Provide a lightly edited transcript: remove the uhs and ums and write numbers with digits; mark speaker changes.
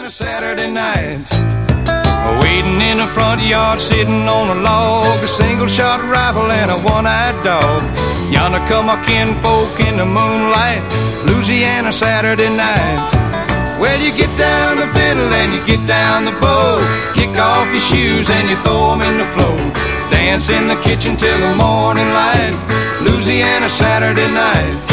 Speaker 1: Louisiana Saturday night. Waiting in the front yard, sitting on a log, a single-shot rifle and a one-eyed dog. Yonder come our kinfolk in the moonlight, Louisiana Saturday night. Well, you get down the fiddle and you get down the bow, kick off your shoes and you throw 'em in the floor. Dance in the kitchen till the morning light, Louisiana Saturday night.